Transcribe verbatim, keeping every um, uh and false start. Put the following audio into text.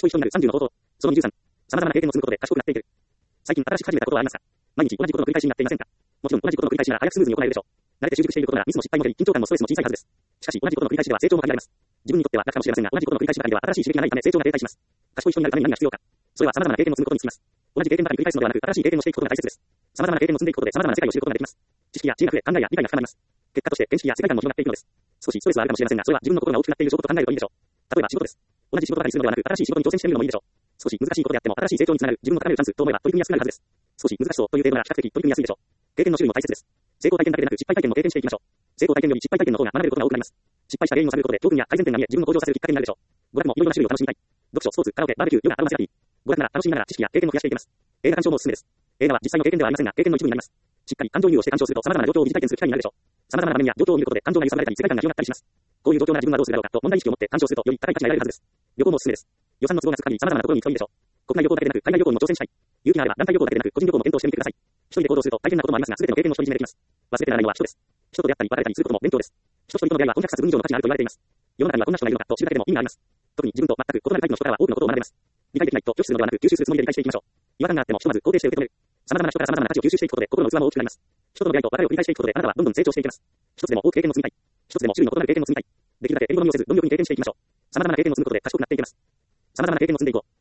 賢い人になるさんじゅうの方法。そのにじゅうさん。様々な経験を積むことで賢くなっていける。最近新しく始めたことはありますか？毎日同じことの繰り返しになっていませんか？もちろん同じことの繰り返しなら早くスムーズに行えるでしょう。慣れて習熟していることならミスも失敗も減り、緊張感もストレスも小さいはずです。しかし同じことの繰り返しでは成長も限られます。自分にとっては楽かもしれませんが、同じことの繰り返しばかりでは新しい刺激がないため成長が停滞します。賢い人になるために何が必要か。それは様々な経験を積むことにつきます。同じ経験ばかり繰り返すのではなく、新しい経験をしていくことが大切です。様々な経験を積んでいくことで様々な世界を知ることができます。知識や知恵が増え、考えや理解が深まります。結果として見識や世界観も広がっていくのです。少しストレスはあるかもしれませんが、それは自分の心が大きくなっている証拠と考えるといいでしょう。例えば仕事です。同じ仕事ばかりするのではなく、新しい仕事に挑戦してみるのもいいでしょう。少し難しいことであっても新しい成長につながる自分の高めるチャンスと思えば取り組みやすくなるはずです。少し難しそうという程度なら比較的取り組みやすいでしょう。経験の種類も大切です。成功体験だけでなく失敗体験も経験していきましょう。成功体験より失敗体験の方が学べることが多くなります。失敗した原因を探ることで教訓や改善点が見え、自分を向上させるきっかけになるでしょう。娯楽もいろいろな種類を楽しみたい。読書、スポーツ、カラオケ、バーベキュー、ヨガ、アロマセラピー。娯楽なら楽しみながら知識や経験も増やしていけます。映画鑑賞もおすすめです。映画は実際の経験ではありませんが、経験の一部になります。しっかり感情移入をして鑑賞すると様々な状況を疑似体験する機会になるでしょう。様々な場面や状況を見ることで感情が揺さぶられたり世界観が広がったりします。こういう状況なら自分はどうするだろうかと問題意識を持って鑑賞するとより高い価値が得られるはずです。旅行もおすすめです。予算の都合がつく限り様々なところに行くといいでしょう。国内旅行だけでなく海外旅行にも挑戦したい。勇気があれば団体旅行だけでなく個人旅行も検討してみてください。一人で行動すると大変なこともありますが、全ての経験を独り占めできます。忘れてならないのは人です。人と出会ったり別れたりすることも勉強です。人と人との出会いはとにかく数分以上の価値があると言われています。世の中にはこんな人がいるのかと知るだけでも意味があります。特に自分と全く異なるタイプの人からは多くのことを学べます。理解できないと拒否するのではなく吸収するつもりで理解していきましょう。違和感があってもひとまず肯定して受け止める。様々な人から様々な価値を吸収していくことで心の器も大きくなります。人との出会いと別れを繰り返していくことであなたはどんどん成長していきます。一つでも多く経験を積みたい。一つでも種類の異なる経験を積みたい。できるだけエリゴミをせず貪欲に経験していきましょう。様々な経験を積むことで賢くなっていけます。様々な経験を積んでいこう。